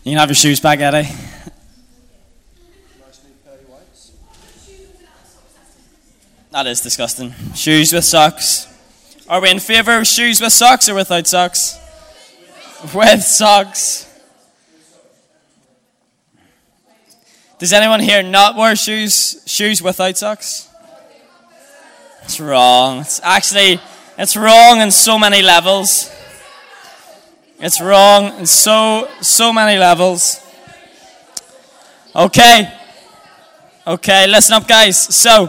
You can have your shoes back, Eddie. That is disgusting. Shoes with socks. Are we in favour of shoes with socks or without socks? With socks. Does anyone here not wear shoes without socks? It's wrong. It's wrong in so many levels. It's wrong in so many levels. Okay, listen up, guys. So,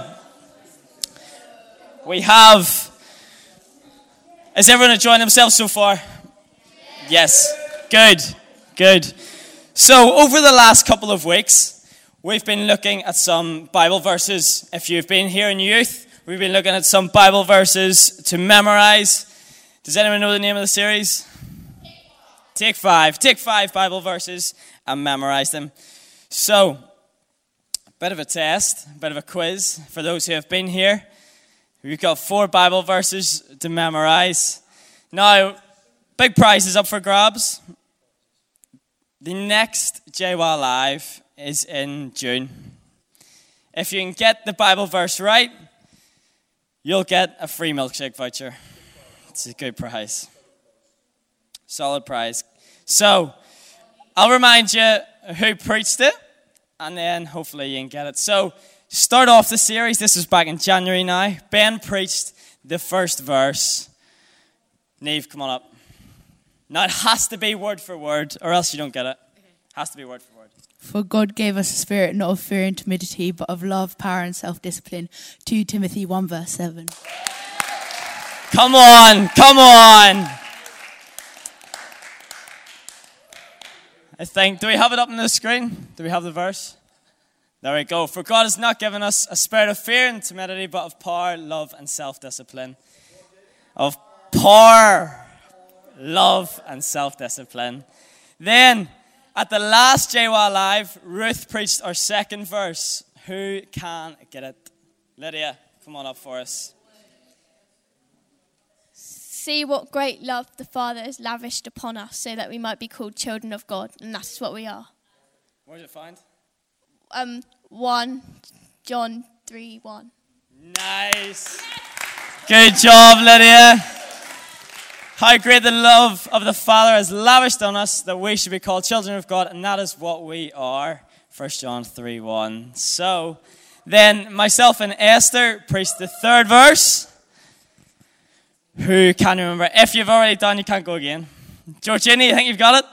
we have... Is everyone enjoying themselves so far? Yes. Good. So, over the last couple of weeks, we've been looking at some Bible verses. If you've been here in youth, we've been looking at some Bible verses to memorize. Does anyone know the name of the series? Take five Bible verses and memorize them. So, a bit of a test, a bit of a quiz for those who have been here. We've got 4 Bible verses to memorize. Now, big prize is up for grabs. The next JWA Live is in June. If you can get the Bible verse right, you'll get a free milkshake voucher. It's a good prize. Solid prize. So, I'll remind you who preached it, and then hopefully you can get it. So, start off the series. This was back in January now. Ben preached the first verse. Neve, come on up. Now, it has to be word for word, or else you don't get it. Has to be word for word. For God gave us a spirit not of fear and timidity, but of love, power, and self-discipline. 2 Timothy 1 verse 7. Come on. I think, do we have it up on the screen? Do we have the verse? There we go. For God has not given us a spirit of fear and timidity, but of power, love, and self-discipline. Of power, love, and self-discipline. Then, at the last JWA Live, Ruth preached our second verse. Who can get it? Lydia, come on up for us. See what great love the Father has lavished upon us, so that we might be called children of God, and that is what we are. Where did it find? 1 John 3:1. Nice. Good job, Lydia. How great the love of the Father has lavished on us that we should be called children of God, and that is what we are. 1 John 3:1. So, then myself and Esther preached the third verse. Who can remember? If you've already done, you can't go again. Georgina, you think you've got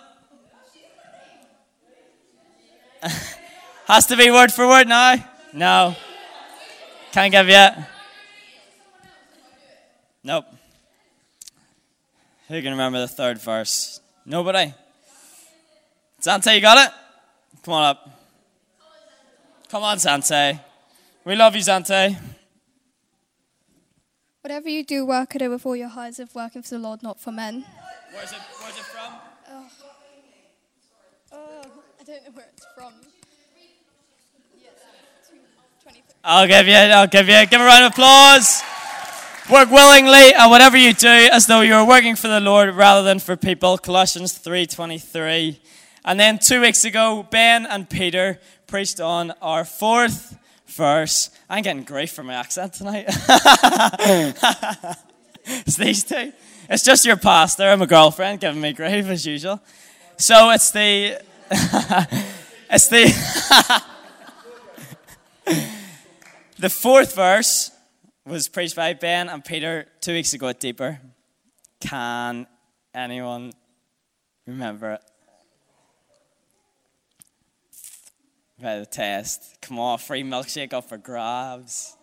it? Has to be word for word now? No. Can't give yet. Nope. Who can remember the third verse? Nobody? Sante, you got it? Come on up. Come on, Sante. We love you, Sante. Whatever you do, work it with all your hearts, if working for the Lord, not for men. Where's it from? I don't know where it's from. I'll give a round of applause. Work willingly at whatever you do as though you're working for the Lord rather than for people. Colossians 3:23. And then 2 weeks ago, Ben and Peter preached on our fourth verse. I'm getting grief for my accent tonight. It's these two. It's just your pastor and my girlfriend giving me grief as usual. So it's the the fourth verse was preached by Ben and Peter 2 weeks ago at Deeper. Can anyone remember it? By the test. Come on, free milkshake up for grabs.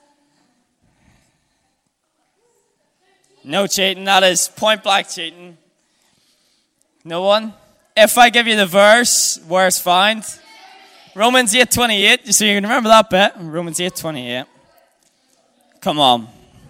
No cheating, that is point blank cheating. No one? If I give you the verse, where it's found? Romans 8:28, so you can remember that bit. Romans 8:28. Come on.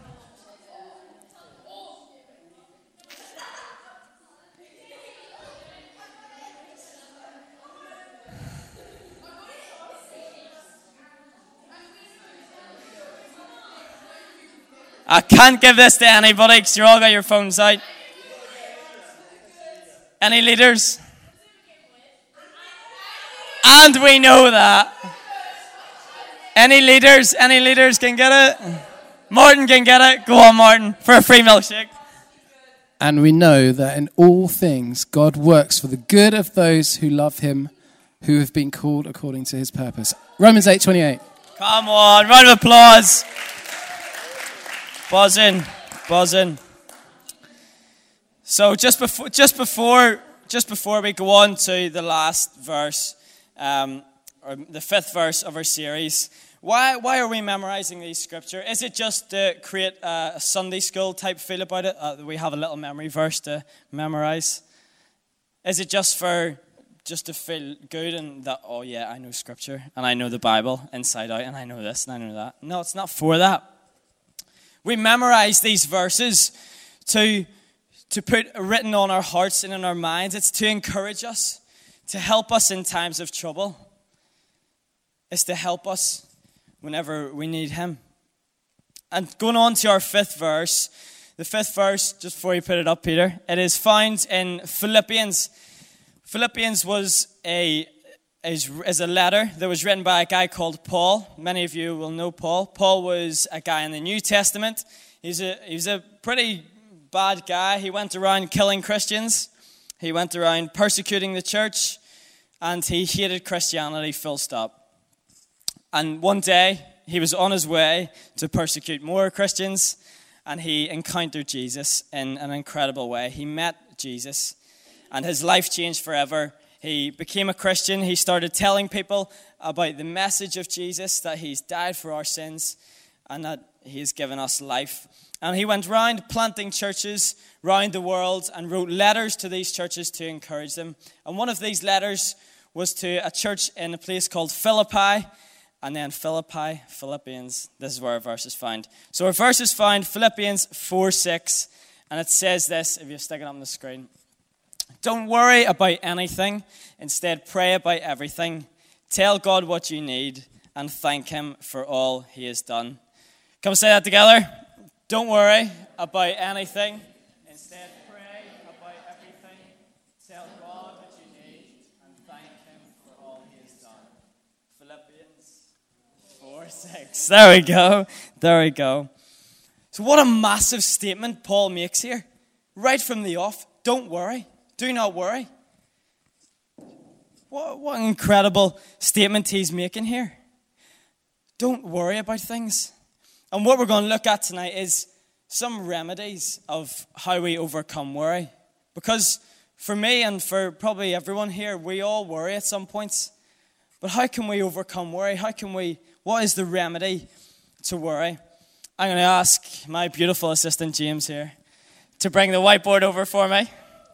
I can't give this to anybody because you all got your phones out. Any leaders? And we know that. Any leaders can get it? Martin can get it. Go on, Martin, for a free milkshake. And we know that in all things God works for the good of those who love him, who have been called according to his purpose. Romans 8:28. Come on, round of applause. Buzz in. So just before we go on to the last verse, or the fifth verse of our series, why are we memorizing these scripture? Is it just to create a Sunday school type feel about it? We have a little memory verse to memorize. Is it just to feel good and that, oh yeah, I know scripture and I know the Bible inside out and I know this and I know that? No, it's not for that. We memorize these verses to put written on our hearts and in our minds. It's to encourage us, to help us in times of trouble. It's to help us whenever we need him. And going on to our fifth verse, the fifth verse, just before you put it up, Peter, it is found in Philippians. Philippians is a letter that was written by a guy called Paul. Many of you will know Paul. Paul was a guy in the New Testament. He was a pretty bad guy. He went around killing Christians. He went around persecuting the church. And he hated Christianity, full stop. And one day, he was on his way to persecute more Christians. And he encountered Jesus in an incredible way. He met Jesus. And his life changed forever. He became a Christian. He started telling people about the message of Jesus, that he's died for our sins and that he has given us life. And he went round planting churches round the world and wrote letters to these churches to encourage them. And one of these letters was to a church in a place called Philippi. And then Philippians, this is where our verse is found. So our verse is found, Philippians 4:6, and it says this, if you stick it on the screen. Don't worry about anything. Instead, pray about everything. Tell God what you need and thank him for all he has done. Come say that together. Don't worry about anything. Instead, pray about everything. Tell God what you need and thank him for all he has done. Philippians 4:6. There we go. So what a massive statement Paul makes here. Right from the off. Don't worry. Do not worry. What an incredible statement he's making here. Don't worry about things. And what we're going to look at tonight is some remedies of how we overcome worry. Because for me and for probably everyone here, we all worry at some points. But how can we overcome worry? What is the remedy to worry? I'm going to ask my beautiful assistant James here to bring the whiteboard over for me.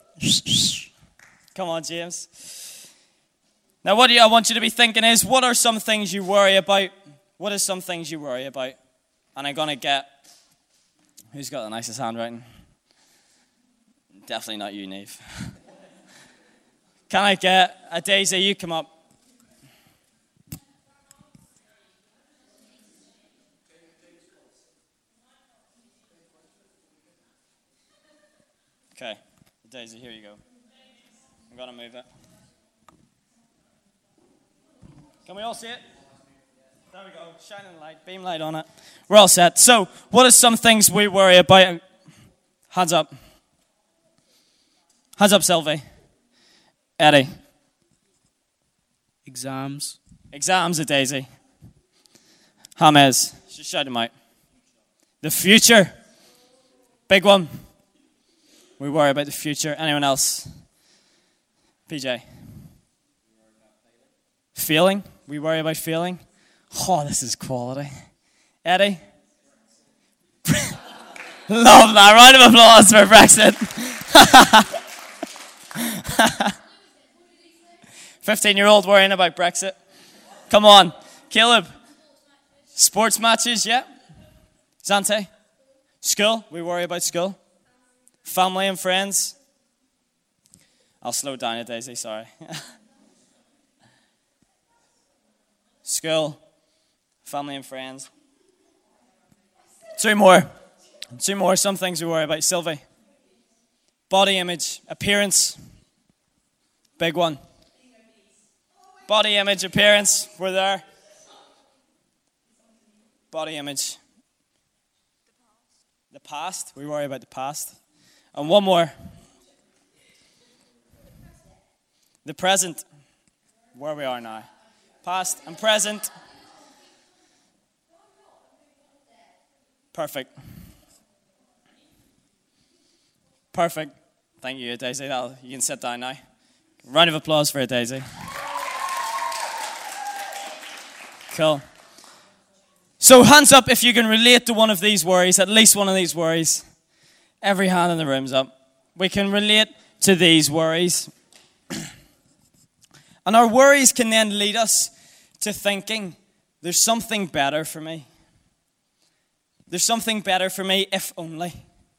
Come on, James. Now, what I want you to be thinking is, what are some things you worry about? What are some things you worry about? And I'm going to get... Who's got the nicest handwriting? Definitely not you, Neve. Can I get a Daisy? You come up. Okay. Daisy, here you go. I'm going to move it. Can we all see it? There we go. Shining light, beam light on it. We're all set. So, what are some things we worry about? Hands up. Hands up, Sylvie. Eddie. Exams. Exams at Daisy. James. Just shout them out. The future. Big one. We worry about the future. Anyone else? PJ. Failing. We worry about failing. Oh, this is quality. Eddie. Love that. Round of applause for Brexit. 15-year-old worrying about Brexit. Come on. Caleb. Sports matches, yeah. Zante. School. We worry about school. Family and friends. I'll slow down a Daisy, sorry. School. Family and friends. Two more. Some things we worry about. Sylvie. Body image. Appearance. Big one. Body image, appearance, we're there. Body image. The past, we worry about the past. And one more. The present, where we are now. Past and present. Perfect. Perfect. Thank you, Daisy. You can sit down now. Round of applause for Daisy. Cool. So hands up if you can relate to one of these worries, at least one of these worries. Every hand in the room's up. We can relate to these worries. And our worries can then lead us to thinking, there's something better for me. There's something better for me if only.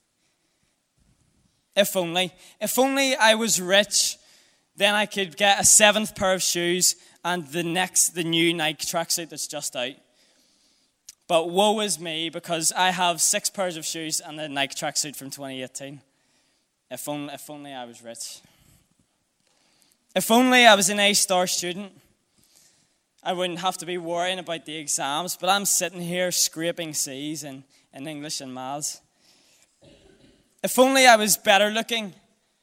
If only. If only I was rich, then I could get a 7th pair of shoes and the new Nike tracksuit that's just out. But woe is me, because I have 6 pairs of shoes and the Nike tracksuit from 2018. If only I was rich. If only I was an A-star student, I wouldn't have to be worrying about the exams, but I'm sitting here scraping C's in English and maths. If only I was better looking,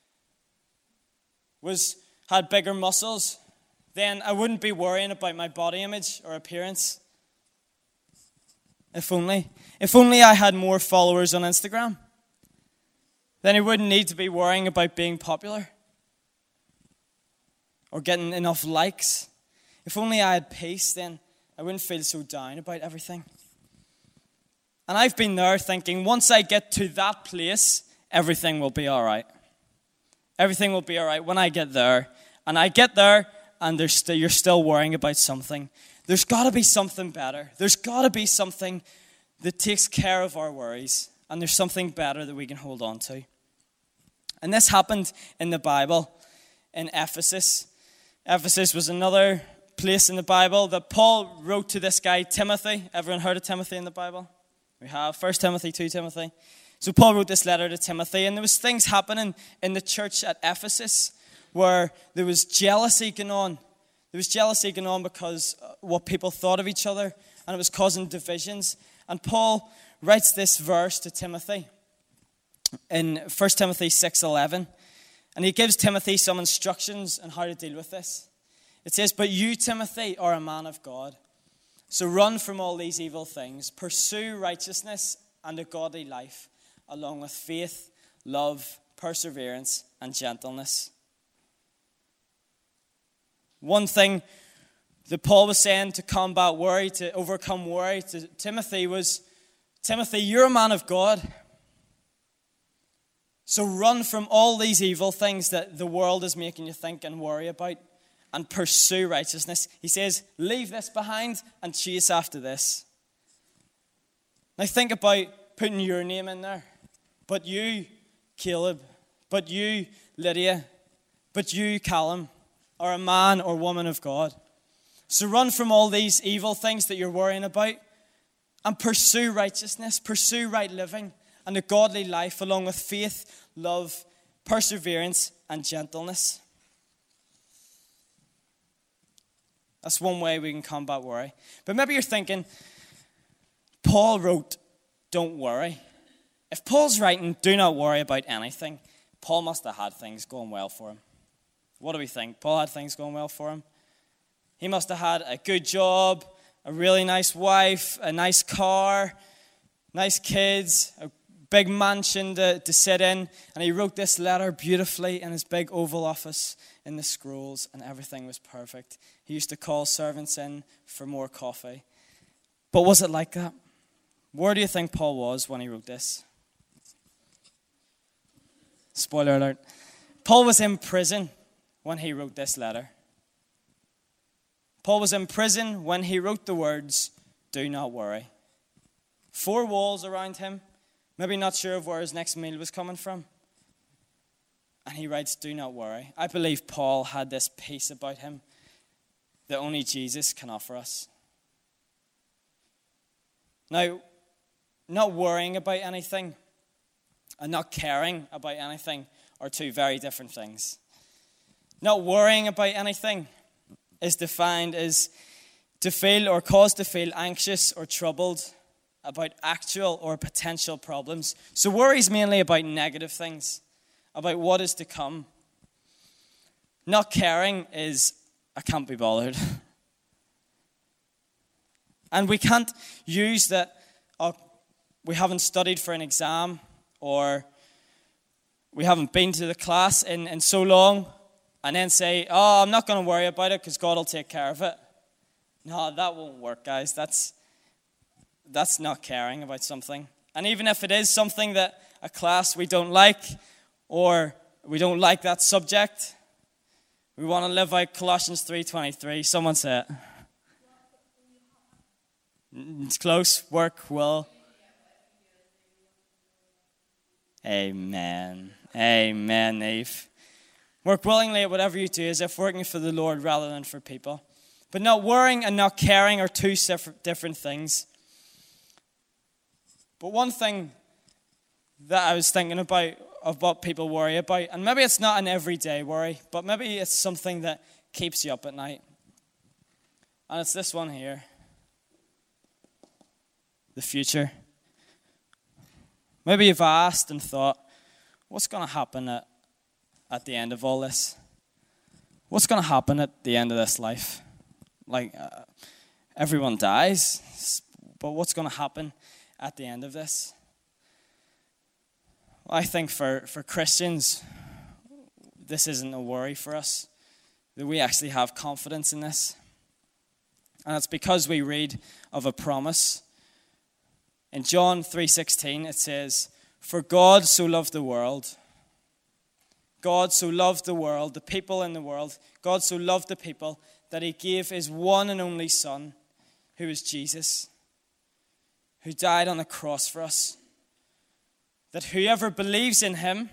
had bigger muscles, then I wouldn't be worrying about my body image or appearance. If only I had more followers on Instagram, then I wouldn't need to be worrying about being popular or getting enough likes. If only I had peace, then I wouldn't feel so down about everything. And I've been there thinking, once I get to that place, everything will be all right. Everything will be all right when I get there. And I get there, and you're still worrying about something. There's got to be something better. There's got to be something that takes care of our worries. And there's something better that we can hold on to. And this happened in the Bible, in Ephesus. Ephesus was another place in the Bible that Paul wrote to this guy, Timothy. Everyone heard of Timothy in the Bible? We have 1 Timothy, 2 Timothy. So Paul wrote this letter to Timothy, and there was things happening in the church at Ephesus where there was jealousy going on. There was jealousy going on because what people thought of each other, and it was causing divisions. And Paul writes this verse to Timothy in 1 Timothy 6:11, and he gives Timothy some instructions on how to deal with this. It says, "But you, Timothy, are a man of God, so run from all these evil things. Pursue righteousness and a godly life, along with faith, love, perseverance, and gentleness." One thing that Paul was saying to combat worry, to overcome worry to Timothy was, Timothy, you're a man of God. So run from all these evil things that the world is making you think and worry about, and pursue righteousness. He says, leave this behind and chase after this. Now think about putting your name in there. But you, Caleb, but you, Lydia, but you, Callum, are a man or woman of God. So run from all these evil things that you're worrying about and pursue righteousness, pursue right living and a godly life, along with faith, love, perseverance, and gentleness. That's one way we can combat worry. But maybe you're thinking, Paul wrote, don't worry. If Paul's writing, do not worry about anything, Paul must have had things going well for him. What do we think? Paul had things going well for him. He must have had a good job, a really nice wife, a nice car, nice kids, a big mansion to sit in. And he wrote this letter beautifully in his big Oval Office in the Scrolls, and everything was perfect. He used to call servants in for more coffee. But was it like that? Where do you think Paul was when he wrote this? Spoiler alert. Paul was in prison when he wrote this letter. Paul was in prison when he wrote the words, do not worry. 4 walls around him, maybe not sure of where his next meal was coming from. And he writes, do not worry. I believe Paul had this peace about him that only Jesus can offer us. Now, not worrying about anything and not caring about anything are 2 very different things. Not worrying about anything is defined as to feel or cause to feel anxious or troubled about actual or potential problems. So worry is mainly about negative things, about what is to come. Not caring is, I can't be bothered. And we can't use that, we haven't studied for an exam, or we haven't been to the class in so long, and then say, oh, I'm not going to worry about it because God will take care of it. No, that won't work, guys. That's not caring about something. And even if it is something that a class we don't like, or we don't like that subject, we want to live out Colossians 3:23. Someone say it. It's close. Work will. Amen. Amen, Eve. Work willingly at whatever you do as if working for the Lord rather than for people. But not worrying and not caring are two different things. But one thing that I was thinking about of what people worry about, and maybe it's not an everyday worry, but maybe it's something that keeps you up at night. And it's this one here. The future. Maybe you've asked and thought, what's going to happen at the end of all this? What's going to happen at the end of this life? Everyone dies, but what's going to happen at the end of this? Well, I think for Christians, this isn't a worry for us, that we actually have confidence in this. And it's because we read of a promise. In John 3:16, it says, "For God so loved the world." God so loved the world, the people in the world. God so loved the people that he gave his one and only Son, who is Jesus, who died on the cross for us. That whoever believes in him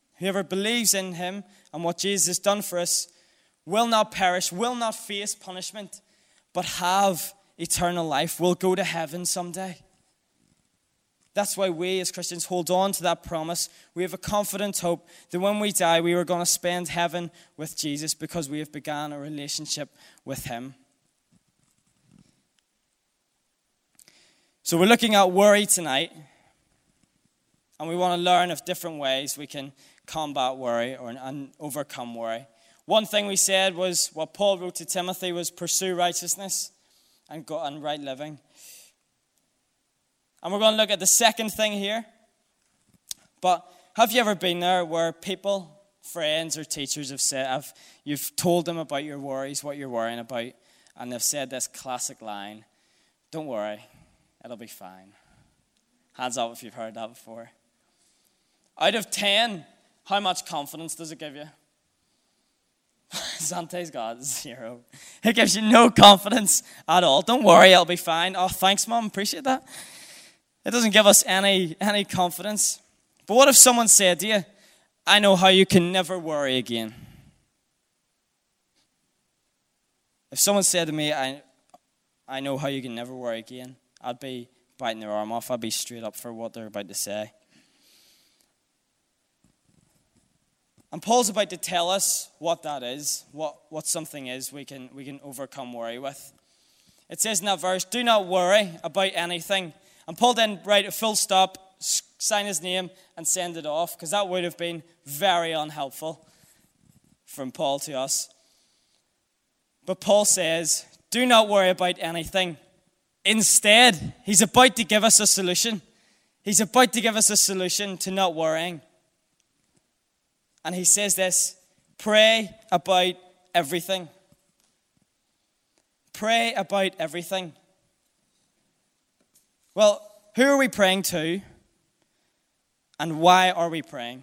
and what Jesus has done for us, will not perish, will not face punishment, but have eternal life, will go to heaven someday. That's why we as Christians hold on to that promise. We have a confident hope that when we die, we are going to spend heaven with Jesus because we have begun a relationship with him. So we're looking at worry tonight, and we want to learn of different ways we can combat worry and overcome worry. One thing we said was what Paul wrote to Timothy was pursue righteousness and right living. And we're going to look at the second thing here. But have you ever been there where people, friends or teachers have said, you've told them about your worries, what you're worrying about, and they've said this classic line, "Don't worry, it'll be fine." Hands up if you've heard that before. Out of 10, how much confidence does it give you? Zante's got 0. It gives you no confidence at all. Don't worry, it'll be fine. Oh, thanks, Mom. Appreciate that. It doesn't give us any confidence. But what if someone said to you, "I know how you can never worry again"? If someone said to me, I know how you can never worry again, I'd be biting their arm off. I'd be straight up for what they're about to say. And Paul's about to tell us what that is, what something is we can overcome worry with. It says in that verse, "Do not worry about anything." And Paul didn't write a full stop, sign his name, and send it off, because that would have been very unhelpful from Paul to us. But Paul says, do not worry about anything. Instead, he's about to give us a solution. He's about to give us a solution to not worrying. And he says this, pray about everything. Pray about everything. Well, who are we praying to? And why are we praying?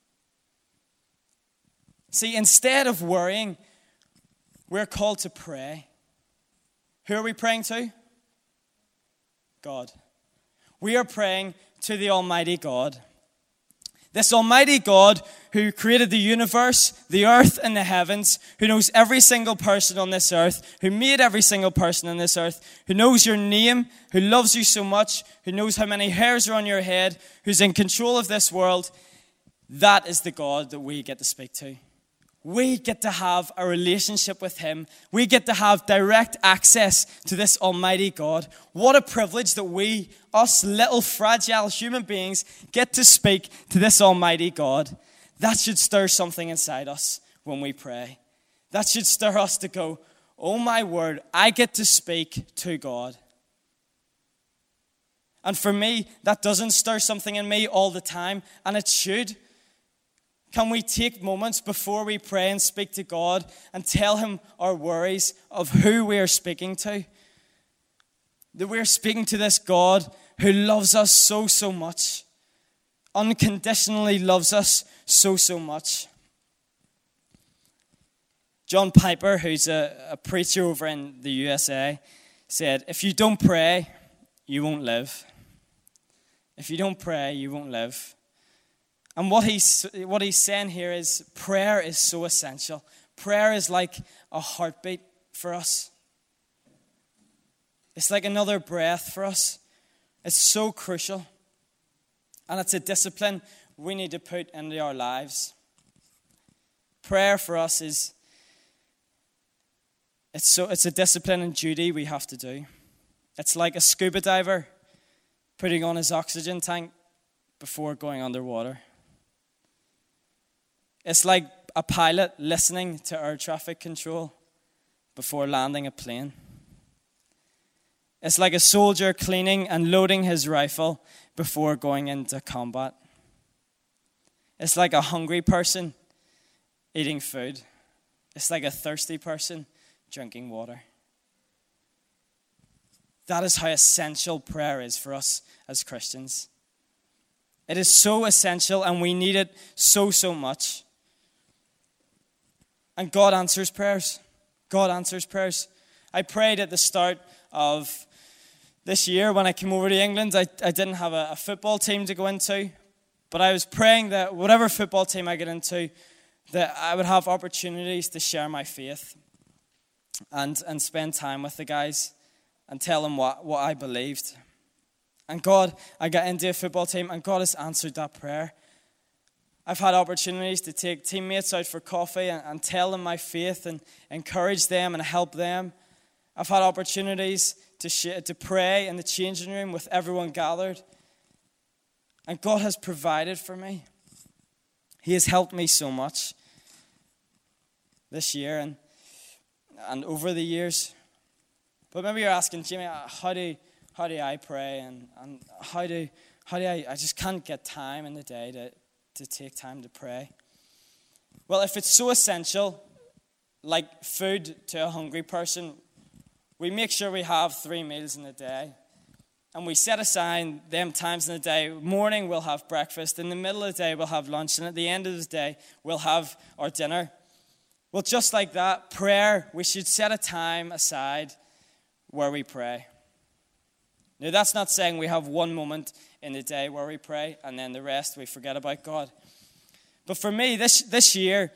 See, instead of worrying, we're called to pray. Who are we praying to? God. We are praying to the Almighty God. This Almighty God who created the universe, the earth, and the heavens, who knows every single person on this earth, who made every single person on this earth, who knows your name, who loves you so much, who knows how many hairs are on your head, who's in control of this world, that is the God that we get to speak to. we get to have a relationship with him. We get to have direct access to this almighty God. What a privilege that we, us little fragile human beings, get to speak to this almighty God. That should stir something inside us when we pray. That should stir us to go, oh my word, I get to speak to God. And for me, that doesn't stir something in me all the time, and it should. Can we take moments before we pray and speak to God and tell him our worries of who we are speaking to? That we're speaking to this God who loves us so, so much. Unconditionally loves us so, so much. John Piper, who's a preacher over in the USA, said, if you don't pray, you won't live. If you don't pray, you won't live. And what he's saying here is prayer is so essential. Prayer is like a heartbeat for us. It's like another breath for us. It's so crucial. And it's a discipline we need to put into our lives. Prayer for us it's a discipline and duty we have to do. It's like a scuba diver putting on his oxygen tank before going underwater. It's like a pilot listening to air traffic control before landing a plane. It's like a soldier cleaning and loading his rifle before going into combat. It's like a hungry person eating food. It's like a thirsty person drinking water. That is how essential prayer is for us as Christians. It is so essential, and we need it so, so much. And God answers prayers. God answers prayers. I prayed at the start of this year when I came over to England. I didn't have a football team to go into, but I was praying that whatever football team I get into, that I would have opportunities to share my faith and spend time with the guys and tell them what I believed. And God, I got into a football team, and God has answered that prayer. I've had opportunities to take teammates out for coffee and tell them my faith and encourage them and help them. I've had opportunities to pray in the changing room with everyone gathered. And God has provided for me. He has helped me so much this year and over the years. But maybe you're asking, Jimmy, how do I pray? And how do I just can't get time in the day to take time to pray. Well, if it's so essential, like food to a hungry person, we make sure we have 3 meals in a day. And we set aside them times in the day. Morning, we'll have breakfast. In the middle of the day, we'll have lunch. And at the end of the day, we'll have our dinner. Well, just like that, prayer, we should set a time aside where we pray. Now, that's not saying we have one moment in the day where we pray and then the rest we forget about God. But for me, this year,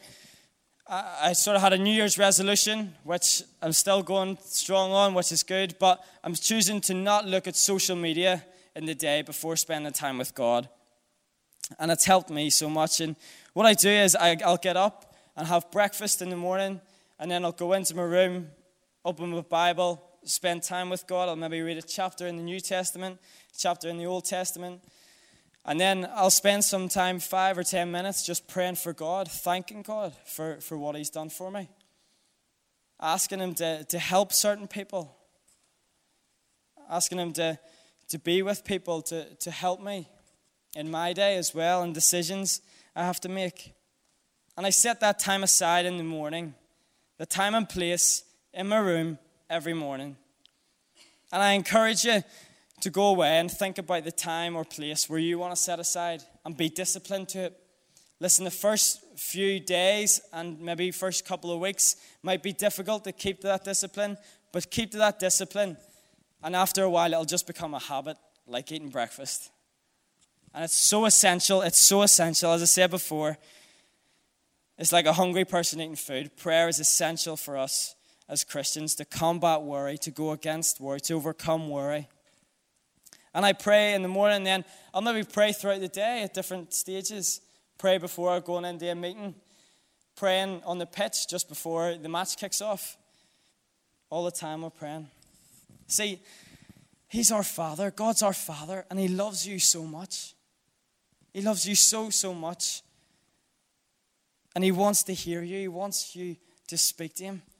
I sort of had a New Year's resolution, which I'm still going strong on, which is good. But I'm choosing to not look at social media in the day before spending time with God. And it's helped me so much. And what I do is I'll get up and have breakfast in the morning, and then I'll go into my room, open my Bible, spend time with God. I'll maybe read a chapter in the New Testament, a chapter in the Old Testament. And then I'll spend some time, 5 or 10 minutes, just praying for God, thanking God for what he's done for me. Asking him to help certain people. Asking him to be with people, to help me in my day as well, and decisions I have to make. And I set that time aside in the morning, the time and place in my room every morning. And I encourage you to go away and think about the time or place where you want to set aside and be disciplined to it. Listen, the first few days and maybe first couple of weeks might be difficult to keep to that discipline, but keep to that discipline, and after a while it'll just become a habit, like eating breakfast. And it's so essential, as I said before. It's like a hungry person eating food. Prayer is essential for us as Christians to combat worry, to go against worry, to overcome worry. And I pray in the morning, then I'll maybe pray throughout the day at different stages. Pray before going into a meeting. praying on the pitch just before the match kicks off. All the time we're praying. See, he's our Father. God's our Father, and he loves you so much. He loves you so, so much. And he wants to hear you. He wants you to speak to him.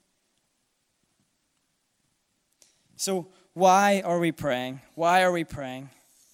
So why are we praying? Why are we praying?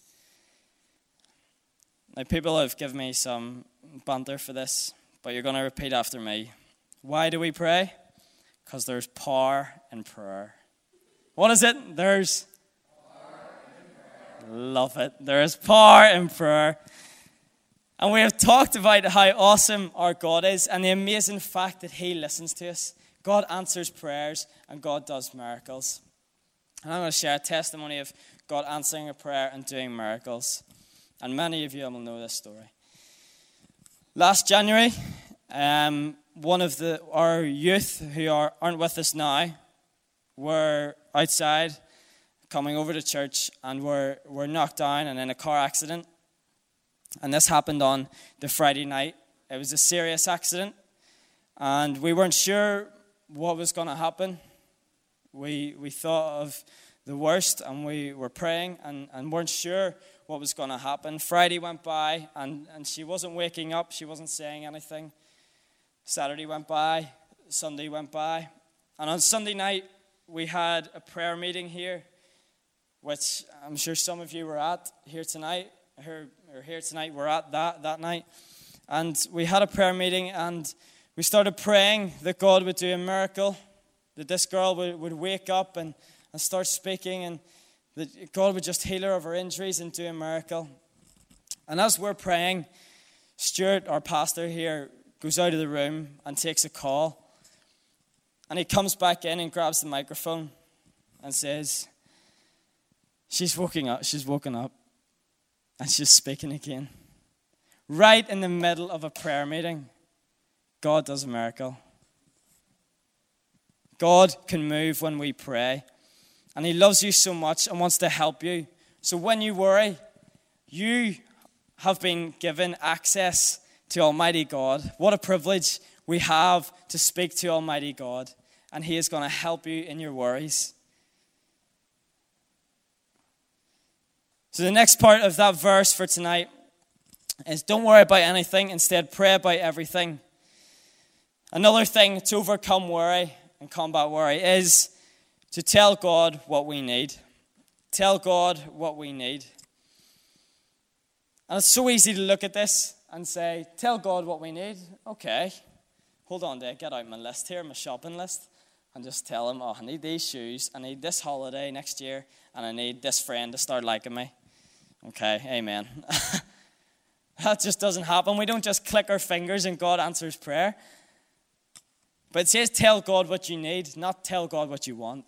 Now, people have given me some banter for this, but you're going to repeat after me. Why do we pray? Because there's power in prayer. What is it? There's power in prayer. Love it. There is power in prayer. And we have talked about how awesome our God is and the amazing fact that he listens to us. God answers prayers and God does miracles. And I'm going to share a testimony of God answering a prayer and doing miracles. And many of you will know this story. Last January, one of our youth who aren't with us now were outside coming over to church and were knocked down and in a car accident. And this happened on the Friday night. It was a serious accident. And we weren't sure what was going to happen. We thought of the worst and we were praying and weren't sure what was going to happen. Friday went by and she wasn't waking up. She wasn't saying anything. Saturday went by. Sunday went by. And on Sunday night, we had a prayer meeting here, which I'm sure some of you were at here tonight. We're at that night. And we had a prayer meeting and we started praying that God would do a miracle, that this girl would wake up and start speaking, and that God would just heal her of her injuries and do a miracle. And as we're praying, Stuart, our pastor here, goes out of the room and takes a call. And he comes back in and grabs the microphone and says, she's woken up. And she's speaking again. Right in the middle of a prayer meeting, God does a miracle. God can move when we pray. And he loves you so much and wants to help you. So when you worry, you have been given access to Almighty God. What a privilege we have to speak to Almighty God. And he is going to help you in your worries. So the next part of that verse for tonight is don't worry about anything, instead pray about everything. Another thing to overcome worry and combat worry is to tell God what we need. Tell God what we need. And it's so easy to look at this and say, tell God what we need. Okay, hold on there, get out my list here, my shopping list, and just tell him, I need these shoes, I need this holiday next year, and I need this friend to start liking me. Okay, amen. That just doesn't happen. We don't just click our fingers and God answers prayer. But it says tell God what you need, not tell God what you want.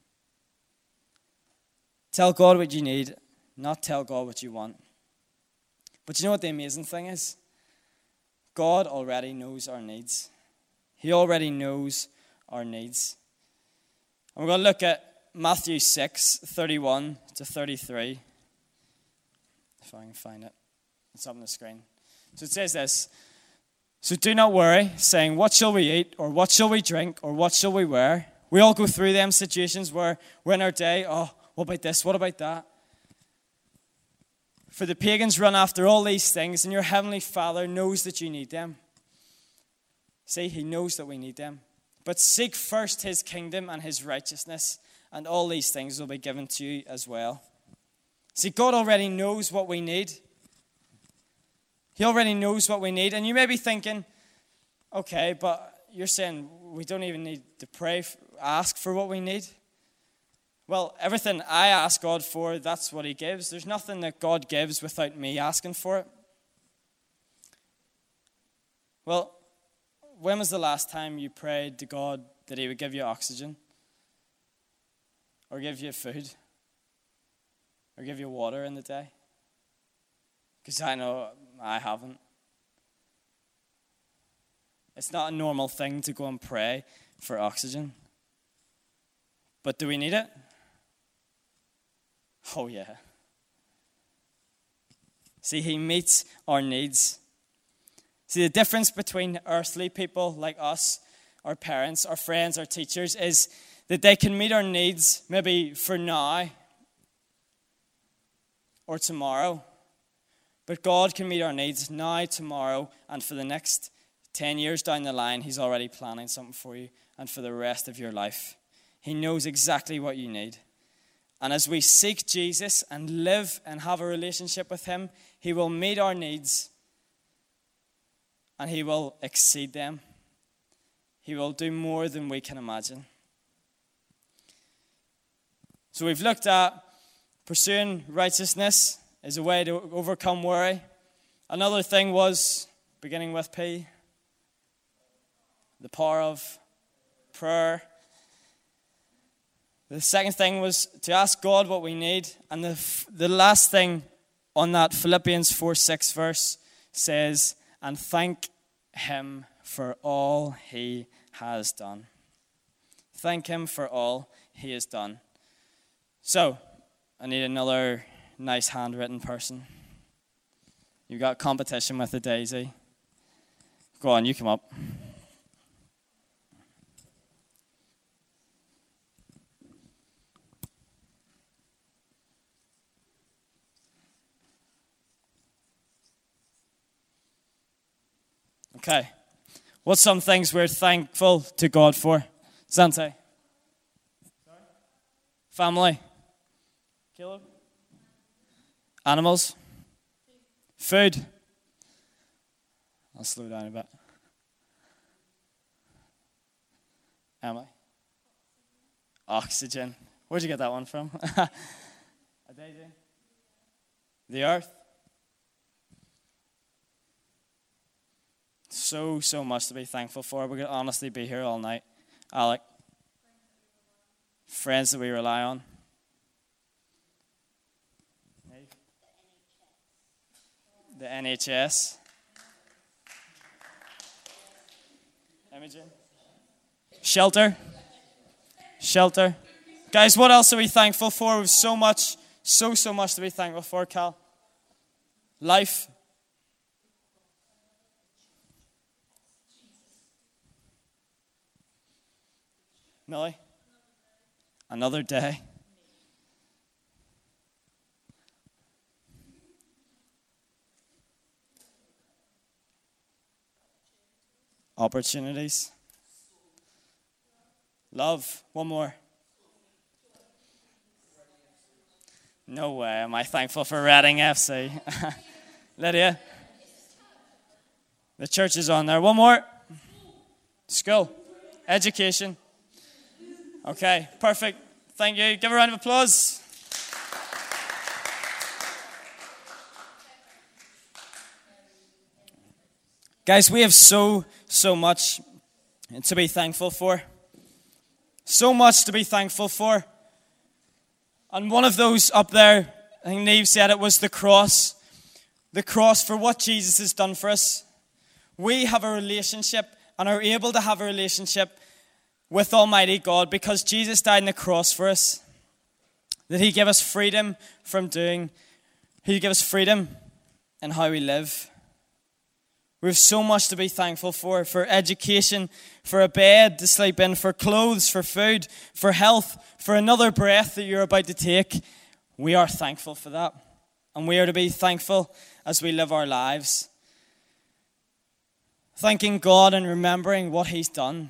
Tell God what you need, not tell God what you want. But you know what the amazing thing is? God already knows our needs. He already knows our needs. And we're going to look at Matthew 6, 31 to 33. If I can find it. It's up on the screen. So it says this. So do not worry, saying, what shall we eat, or what shall we drink, or what shall we wear? We all go through them situations where we're in our day, what about this, what about that? For the pagans run after all these things, and your heavenly Father knows that you need them. See, he knows that we need them. But seek first his kingdom and his righteousness, and all these things will be given to you as well. See, God already knows what we need. He already knows what we need. And you may be thinking, okay, but you're saying we don't even need to ask for what we need. Well, everything I ask God for, that's what he gives. There's nothing that God gives without me asking for it. Well, when was the last time you prayed to God that he would give you oxygen? Or give you food? Or give you water in the day? Because I know I haven't. It's not a normal thing to go and pray for oxygen. But do we need it? Oh yeah. See, he meets our needs. See, the difference between earthly people like us, our parents, our friends, our teachers, is that they can meet our needs maybe for now or tomorrow. But God can meet our needs now, tomorrow, and for the next 10 years down the line. He's already planning something for you and for the rest of your life. He knows exactly what you need. And as we seek Jesus and live and have a relationship with him, he will meet our needs and he will exceed them. He will do more than we can imagine. So we've looked at pursuing righteousness as a way to overcome worry. Another thing was, beginning with P, the power of prayer. The second thing was to ask God what we need. And the last thing on that Philippians 4:6 verse says, and thank him for all he has done. Thank him for all he has done. So, I need another nice handwritten person. You've got competition with the Daisy. Go on, you come up. Okay. What's some things we're thankful to God for? Zante? Family? Caleb? Animals? Food? I'll slow down a bit. Emily? Oxygen. Where'd you get that one from? A daisy? The earth? So much to be thankful for. We could honestly be here all night. Alec? Friends that we rely on. The NHS. Imogen. Shelter. Guys, what else are we thankful for? We've so much to be thankful for, Cal. Life. Millie? Another day. Opportunities. Love. One more. No way am I thankful for Reading FC. Lydia? The church is on there. One more. School. Education. Okay, perfect. Thank you. Give a round of applause. Guys, we have so much to be thankful for. So much to be thankful for. And one of those up there, I think Neve said it, was the cross. The cross for what Jesus has done for us. We have a relationship and are able to have a relationship with Almighty God because Jesus died on the cross for us. That he gave us freedom from doing. He gave us freedom in how we live. We have so much to be thankful for education, for a bed to sleep in, for clothes, for food, for health, for another breath that you're about to take. We are thankful for that. And we are to be thankful as we live our lives. Thanking God and remembering what he's done.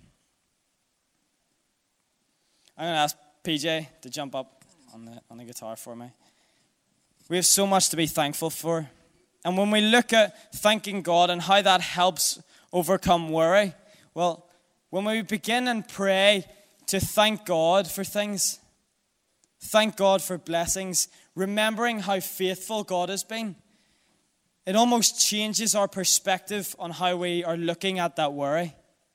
I'm going to ask PJ to jump up on the guitar for me. We have so much to be thankful for. And when we look at thanking God and how that helps overcome worry, well, when we begin and pray to thank God for things, thank God for blessings, remembering how faithful God has been, it almost changes our perspective on how we are looking at that worry.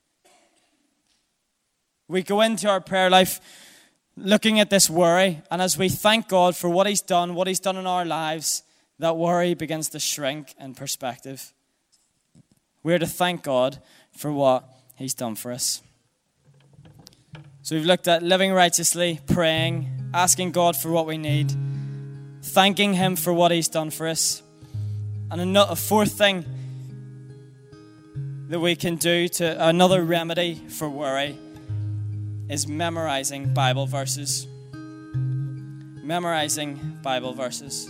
We go into our prayer life looking at this worry, and as we thank God for what he's done in our lives, that worry begins to shrink in perspective. We're to thank God for what he's done for us. So we've looked at living righteously, praying, asking God for what we need, thanking him for what he's done for us. And a fourth thing that we can do to another remedy for worry is memorizing Bible verses. Memorizing Bible verses.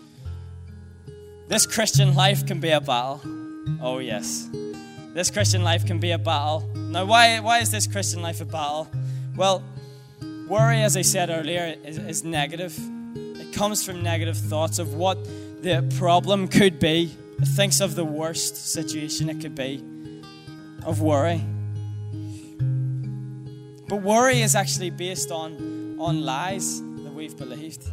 This Christian life can be a battle. Oh yes. This Christian life can be a battle. Now why is this Christian life a battle? Well, worry, as I said earlier, is negative. It comes from negative thoughts of what the problem could be. It thinks of the worst situation it could be of worry. But worry is actually based on lies that we've believed.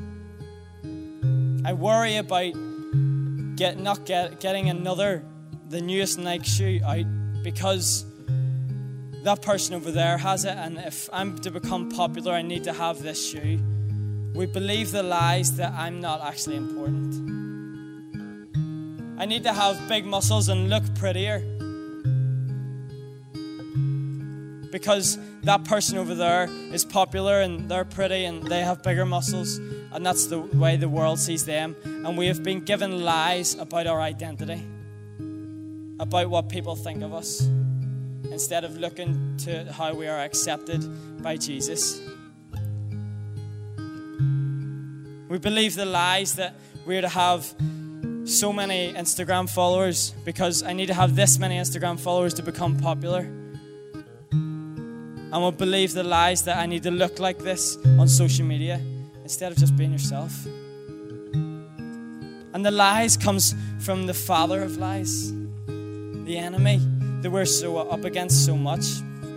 I worry about getting the newest Nike shoe out because that person over there has it, and if I'm to become popular, I need to have this shoe. We believe the lies that I'm not actually important. I need to have big muscles and look prettier because that person over there is popular and they're pretty and they have bigger muscles, and that's the way the world sees them. And we have been given lies about our identity, about what people think of us, instead of looking to how we are accepted by Jesus. We believe the lies that we're to have so many Instagram followers because I need to have this many Instagram followers to become popular. And we'll believe the lies that I need to look like this on social media instead of just being yourself. And the lies comes from the father of lies, the enemy that we're so up against so much.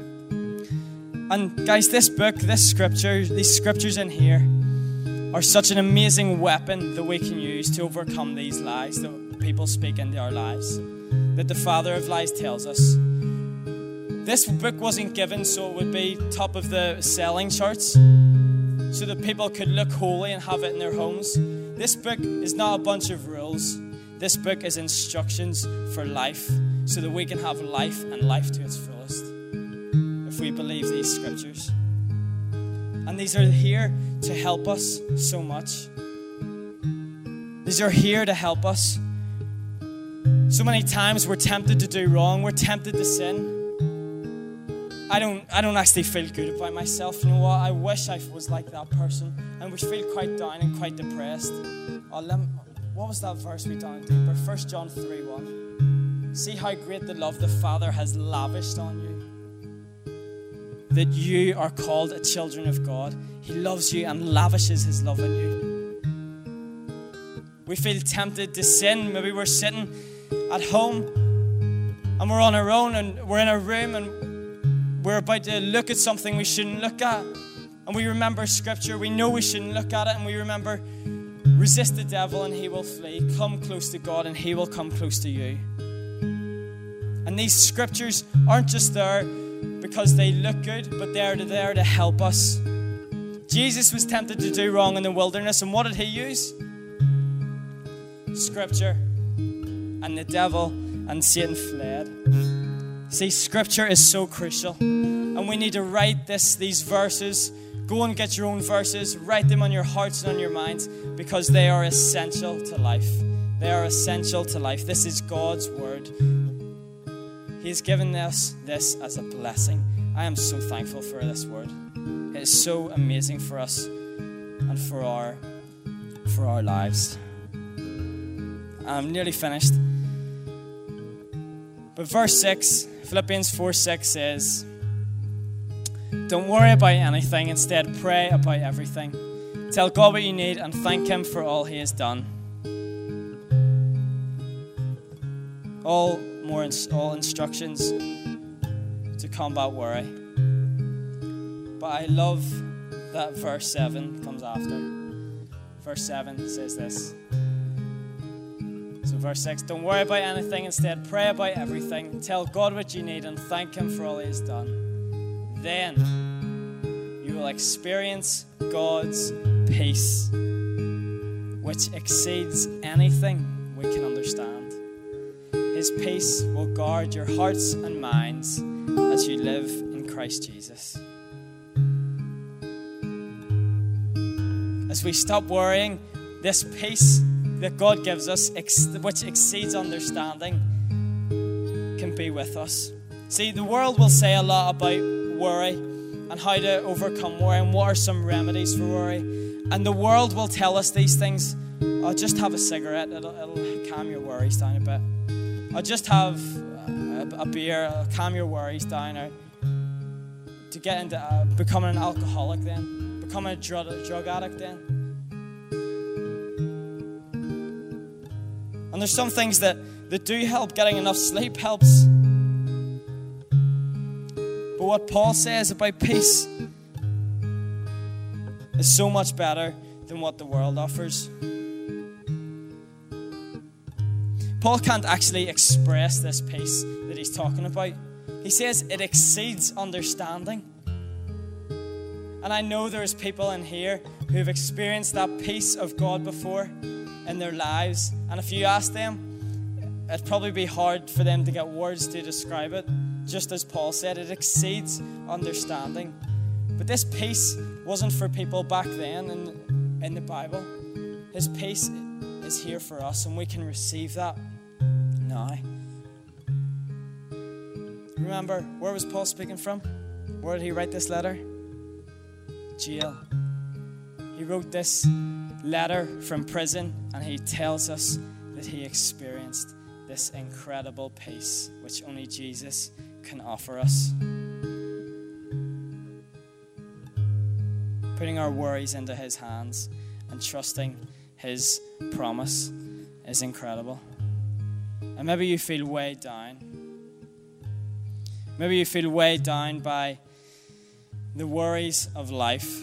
And guys, this book, these scriptures in here are such an amazing weapon that we can use to overcome these lies that people speak into our lives, that the father of lies tells us. This book wasn't given so it would be top of the selling charts, so that people could look holy and have it in their homes. This book is not a bunch of rules. This book is instructions for life, so that we can have life and life to its fullest if we believe these scriptures. And these are here to help us so much. These are here to help us. So many times we're tempted to do wrong. We're tempted to sin. I don't actually feel good about myself. You know what? I wish I was like that person. And we feel quite down and quite depressed. What was that verse we done deeper? 1 John 3:1. See how great the love the Father has lavished on you, that you are called a children of God. He loves you and lavishes his love on you. We feel tempted to sin. Maybe we're sitting at home and we're on our own and we're in a room and we're about to look at something we shouldn't look at. And we remember scripture. We know we shouldn't look at it. And we remember, resist the devil and he will flee. Come close to God and he will come close to you. And these scriptures aren't just there because they look good, but they're there to help us. Jesus was tempted to do wrong in the wilderness, and what did he use? Scripture. And the devil and Satan fled. See, scripture is so crucial, and we need to write these verses. Go and get your own verses, write them on your hearts and on your minds, because they are essential to life. They are essential to life. This is God's word. He has given us this as a blessing. I am so thankful for this word. It is so amazing for us and for our lives. I'm nearly finished. But verse 6, Philippians 4:6 says, don't worry about anything. Instead, pray about everything. Tell God what you need and thank him for all he has done. All instructions to combat worry. But I love that verse 7 comes after. Verse 7 says this. So verse 6, don't worry about anything. Instead, pray about everything. Tell God what you need and thank him for all he has done. Then you will experience God's peace, which exceeds anything we can understand. His peace will guard your hearts and minds as you live in Christ Jesus. As we stop worrying, this peace that God gives us, which exceeds understanding, can be with us. See, the world will say a lot about worry and how to overcome worry and what are some remedies for worry. And the world will tell us these things. Oh, just have a cigarette, it'll calm your worries down a bit. Or just have a beer, it'll calm your worries down. Or to get into becoming an alcoholic then, becoming a drug addict then. And there's some things that do help. Getting enough sleep helps. But what Paul says about peace is so much better than what the world offers. Paul can't actually express this peace that he's talking about. He says it exceeds understanding. And I know there's people in here who have experienced that peace of God before in their lives. And if you ask them, it'd probably be hard for them to get words to describe it. Just as Paul said, it exceeds understanding. But this peace wasn't for people back then in the Bible. His peace is here for us, and we can receive that now. Remember, where was Paul speaking from? Where did he write this letter? Jail. He wrote this letter from prison, and he tells us that he experienced this incredible peace which only Jesus can offer us. Putting our worries into his hands and trusting his promise is incredible. And maybe you feel weighed down. Maybe you feel weighed down by the worries of life.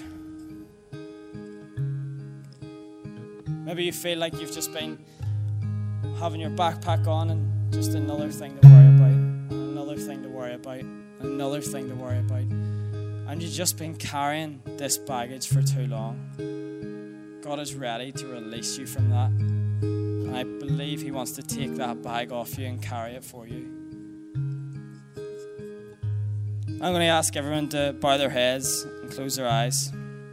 Maybe you feel like you've just been having your backpack on and just another thing to worry about, and another thing to worry about, and another thing to worry about. And you've just been carrying this baggage for too long. God is ready to release you from that. And I believe he wants to take that bag off you and carry it for you. I'm going to ask everyone to bow their heads and close their eyes.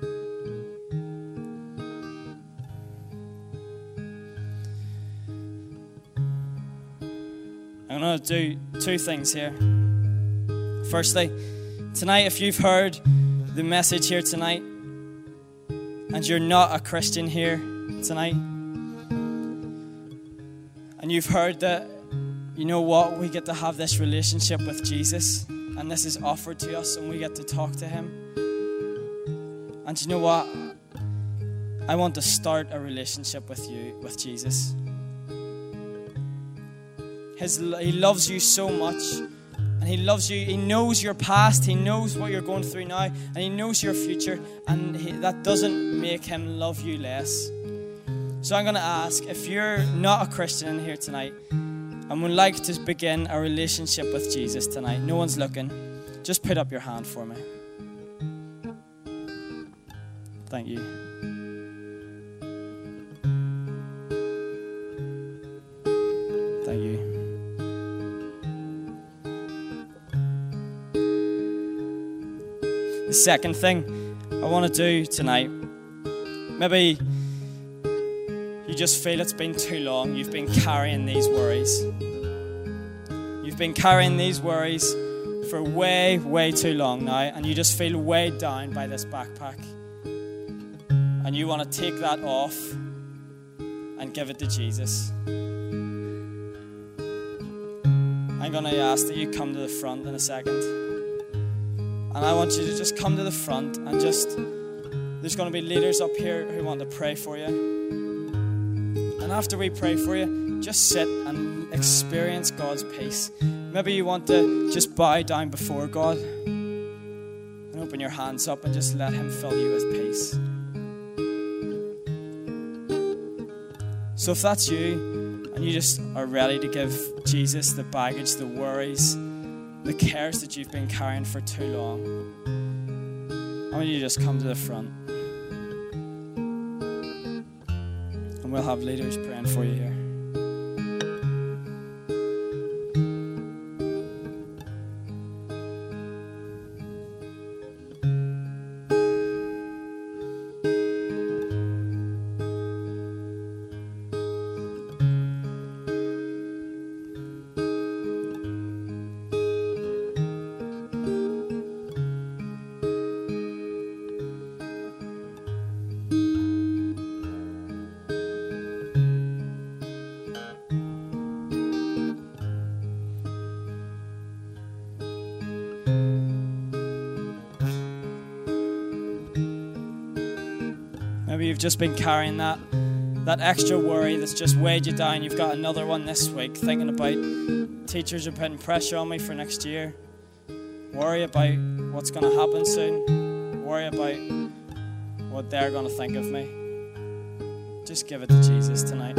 I'm going to do two things here. Firstly, tonight, if you've heard the message here tonight and you're not a Christian here tonight, and you've heard that, you know what, we get to have this relationship with Jesus, and this is offered to us, and we get to talk to him. And you know what? I want to start a relationship with you, with Jesus. He loves you so much, and he loves you. He knows your past, he knows what you're going through now, and he knows your future, and that doesn't make him love you less. So I'm going to ask, if you're not a Christian in here tonight and would like to begin a relationship with Jesus tonight, no one's looking, just put up your hand for me. Thank you. Thank you. The second thing I want to do tonight, maybe you just feel it's been too long. You've been carrying these worries. You've been carrying these worries for way, way too long now, and you just feel weighed down by this backpack. And you want to take that off and give it to Jesus. I'm going to ask that you come to the front in a second. And I want you to just come to the front and there's going to be leaders up here who want to pray for you. And after we pray for you, just sit and experience God's peace. Maybe you want to just bow down before God and open your hands up and just let him fill you with peace. So if that's you and you just are ready to give Jesus the baggage, the worries, the cares that you've been carrying for too long, I want you to just come to the front. And we'll have leaders praying for you here. Maybe you've just been carrying that extra worry that's just weighed you down. You've got another one this week, thinking about teachers are putting pressure on me for next year. Worry about what's going to happen soon. Worry about what they're going to think of me. Just give it to Jesus tonight.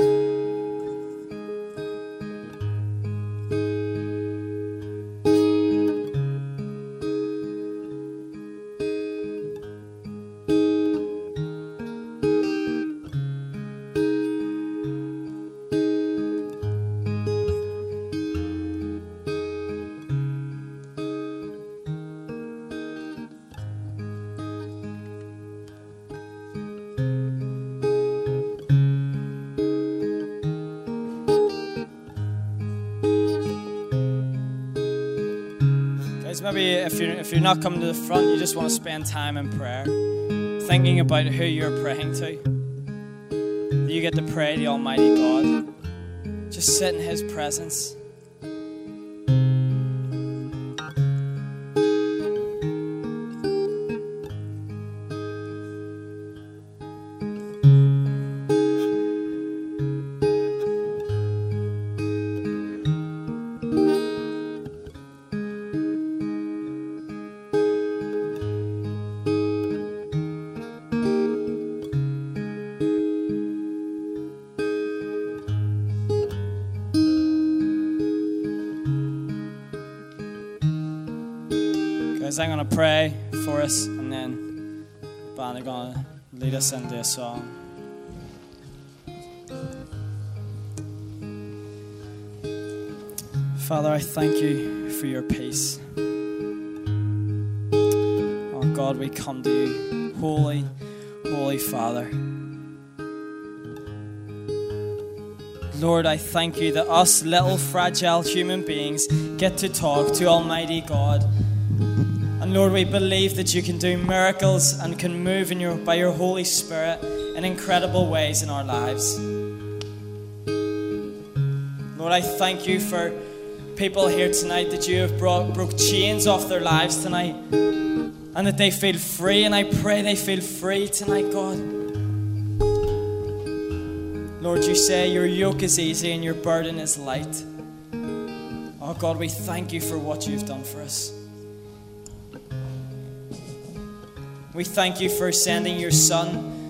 Maybe if you're not coming to the front, you just want to spend time in prayer, thinking about who you're praying to. You get to pray to the Almighty God. Just sit in His presence. I'm going to pray for us, and then the band are going to lead us into a song. Father, I thank you for your peace. Oh God, we come to you, holy, holy Father. Lord, I thank you that us little fragile human beings get to talk to Almighty God. And Lord, we believe that you can do miracles and can move by your Holy Spirit in incredible ways in our lives. Lord, I thank you for people here tonight that you have broke chains off their lives tonight, and that they feel free, and I pray they feel free tonight, God. Lord, you say your yoke is easy and your burden is light. Oh God, we thank you for what you've done for us. We thank you for sending your Son,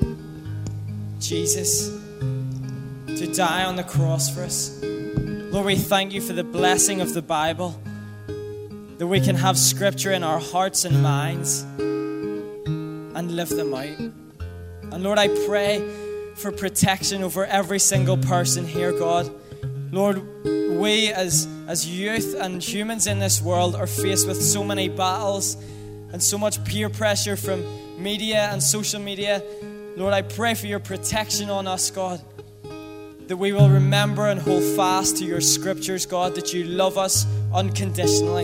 Jesus, to die on the cross for us. Lord, we thank you for the blessing of the Bible, that we can have Scripture in our hearts and minds and live them out. And Lord, I pray for protection over every single person here, God. Lord, we as youth and humans in this world are faced with so many battles and so much peer pressure from media and social media. Lord, I pray for your protection on us, God, that we will remember and hold fast to your scriptures, God, that you love us unconditionally,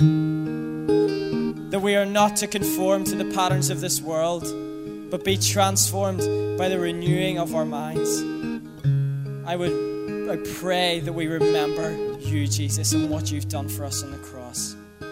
that we are not to conform to the patterns of this world, but be transformed by the renewing of our minds. I pray that we remember you, Jesus, and what you've done for us on the cross.